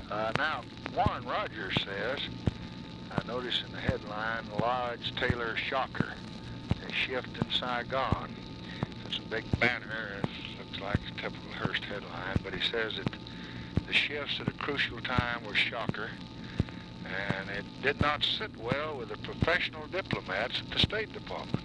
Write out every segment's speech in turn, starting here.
Now, Warren Rogers says, I noticed in the headline, Lodge Taylor Shocker, a shift in Saigon. It's a big banner, it looks like a typical Hearst headline, but he says that the shifts at a crucial time were shocker, and it did not sit well with the professional diplomats at the State Department.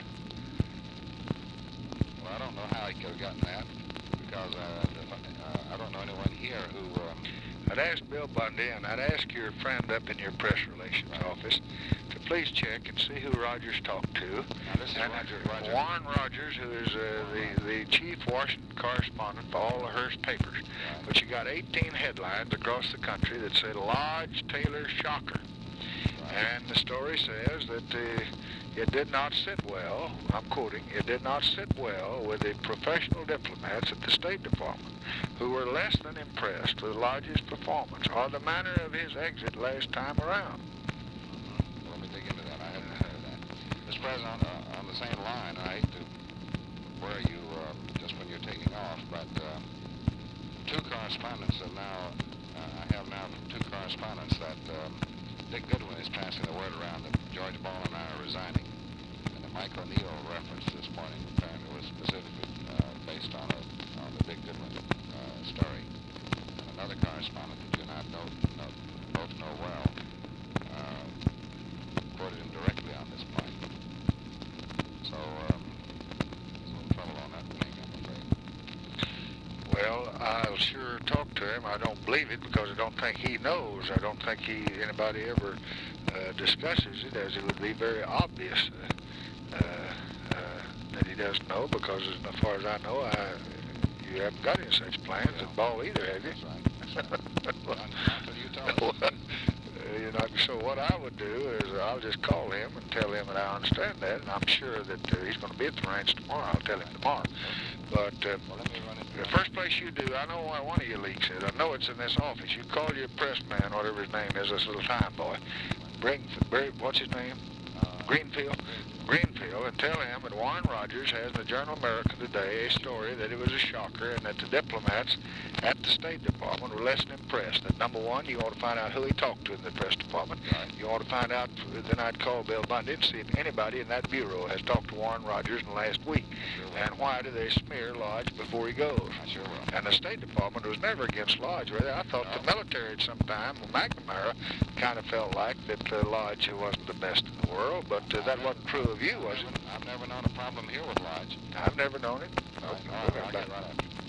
Well, I don't know how he could have gotten that, because I don't know anyone here who... I'd ask Bill Bundy, and I'd ask your friend up in your press relations office to please check and see who Rogers talked to. Now, this is Roger. Warren Rogers, who is the chief Washington correspondent for all the Hearst papers. Right. But you got 18 headlines across the country that said Lodge Taylor Shocker. Right. And the story says that it did not sit well, I'm quoting, it did not sit well with the professional diplomats at the State Department, who were less than impressed with Lodge's performance or the manner of his exit last time around. Let me dig into that. I hadn't heard of that. Mr. President, on the same line, I hate to worry you just when you're taking off, but two correspondents have now, I have now from two correspondents that Dick Goodwin is passing the word around that George Ball and I are resigning. And the Mike O'Neill reference this morning apparently was specifically based on the Dick Goodwin story. And another correspondent that you and I both know well quoted him directly on this point. So there's a little trouble on that thing, I'm afraid. Well, I'll sure talk to him. I don't believe it because I don't think he knows. I don't think anybody ever discusses it, as it would be very obvious that he doesn't know, because as far as I know, you haven't got any such plans at Ball either, have you? That's right. Not till you tell us. So what I would do is I'll just call him and tell him that I understand that, and I'm sure that he's going to be at the ranch tomorrow. I'll tell him tomorrow. But Well, let me run it. the first place you do, I know why one of your leaks is. I know it's in this office. You call your press man, whatever his name is, this little time boy. What's his name? Greenfield, and tell him that Warren Rogers has in the Journal American today a story that it was a shocker and that the diplomats at the State Department were less than impressed. That number one, you ought to find out who he talked to in the press department. Right. You ought to find out, then I'd call Bill Bundy and see if anybody in that bureau has talked to Warren Rogers in the last week. Sure. And why do they smear Lodge before he goes? I sure will. And the State Department was never against Lodge, really. I thought the military at some time, McNamara, kind of felt like that Lodge wasn't the best in the world, but that wasn't true of you, was it? I've never known a problem here with Lodge. I've never known it. All right, I'll get right up.